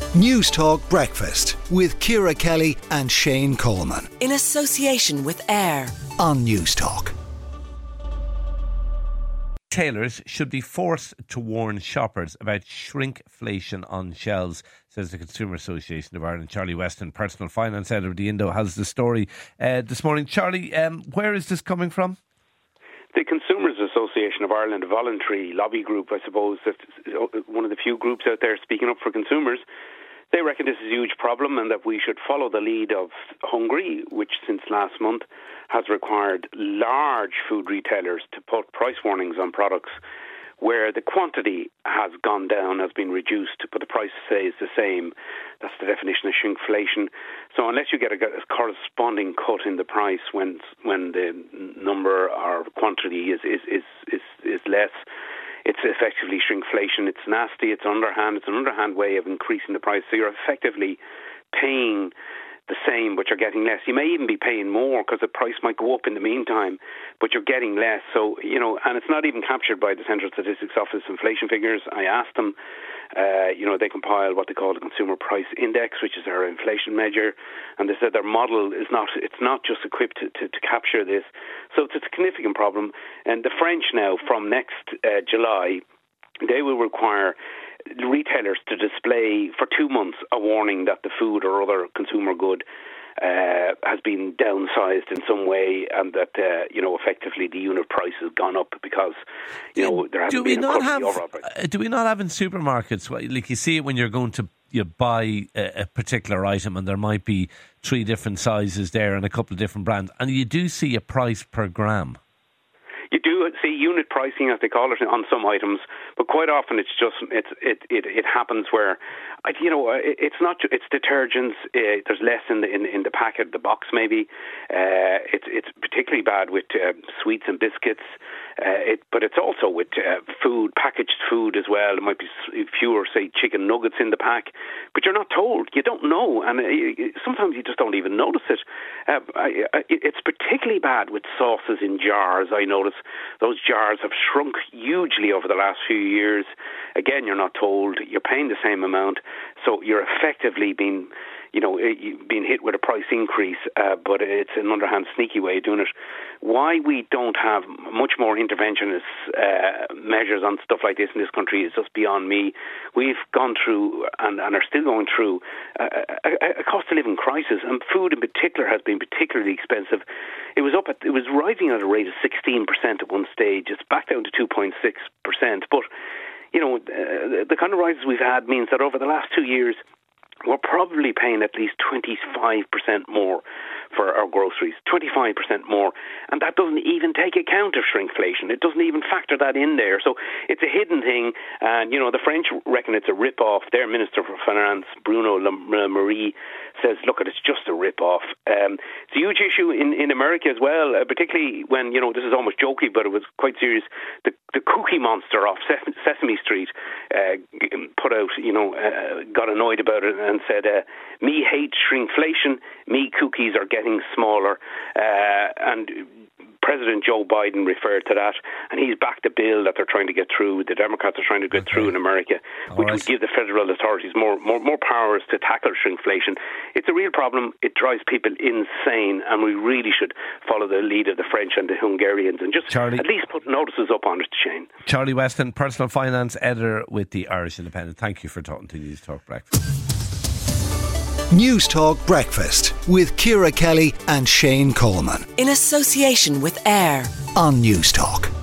News Talk Breakfast with Ciara Kelly and Shane Coleman. In association with AIR On News Talk. Retailers should be forced to warn shoppers about shrinkflation on shelves, says the Consumer Association of Ireland. Charlie Weston, personal finance editor of the Indo, has the story this morning. Charlie, where is this coming from? The Consumers Association of Ireland, a voluntary lobby group, I suppose, that's one of the few groups out there speaking up for consumers. They reckon this is a huge problem and that we should follow the lead of Hungary, which since last month has required large food retailers to put price warnings on products where the quantity has gone down, has been reduced, but the price stays the same. That's the definition of shrinkflation. So unless you get a corresponding cut in the price when the number or quantity is less, it's effectively shrinkflation. It's nasty, it's underhand, it's an underhand way of increasing the price. So you're effectively paying the same, but you're getting less. You may even be paying more because the price might go up in the meantime, but you're getting less. So, and it's not even captured by the Central Statistics Office inflation figures. I asked them, they compile what they call the Consumer Price Index, which is their inflation measure, and they said their model is not just equipped to capture this. So it's a significant problem. And the French now, from next July, they will require retailers to display for 2 months a warning that the food or other consumer good has been downsized in some way, and that effectively the unit price has gone up because there hasn't been a cut in the overall price. Do we not have in supermarkets, like you see it when you're going to buy a particular item and there might be 3 different sizes there and a couple of different brands, and you do see a price per gram? You do see unit pricing, as they call it, on some items, but quite often it happens where, it's not. It's detergents. There's less in the packet, the box maybe. It's particularly bad with sweets and biscuits. But it's also with food, packaged food as well. There might be fewer, say, chicken nuggets in the pack, but you're not told. You don't know, and sometimes you just don't even notice it. It's particularly bad with sauces in jars. I notice those jars have shrunk hugely over the last few years. Again, you're not told. You're paying the same amount, so you're effectively being hit with a price increase, but it's an underhand, sneaky way of doing it. Why we don't have much more interventionist measures on stuff like this in this country is just beyond me. We've gone through and are still going through a cost of living crisis, and food in particular has been particularly expensive. It was rising at a rate of 16% at one stage. It's back down to 2.6%, but the kind of rises we've had means that over the last 2 years, we're probably paying at least 25% more for our groceries, 25% more, and that doesn't even take account of shrinkflation. It doesn't even factor that in there. So it's a hidden thing, and the French reckon it's a rip-off. Their Minister for Finance, Bruno Le Maire, says, look, it's just a rip-off. It's a huge issue in America as well, particularly when, this is almost jokey, but it was quite serious. The Cookie Monster off Sesame Street put out, got annoyed about it and said, me hate shrinkflation, me cookies are getting smaller. And President Joe Biden referred to that, and he's backed the bill that they're trying to get through. The Democrats are trying to get through in America, which would give the federal authorities more powers to tackle shrinkflation. It's a real problem. It drives people insane, and we really should follow the lead of the French and the Hungarians and just at least put notices up on it, Shane. Charlie Weston, personal finance editor with the Irish Independent. Thank you for talking to News Talk Breakfast. News Talk Breakfast with Ciara Kelly and Shane Coleman. In association with AIR On News Talk.